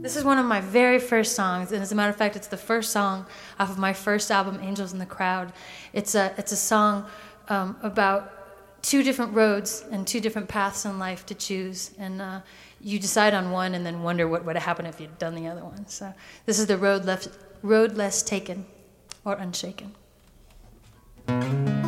This is one of my very first songs, and as a matter of fact, it's the first song off of my first album, Angels in the Crowd. It's a song about two different roads and two different paths in life to choose, and you decide on one and then wonder what would have happened if you'd done the other one. So this is the road less taken or unshaken.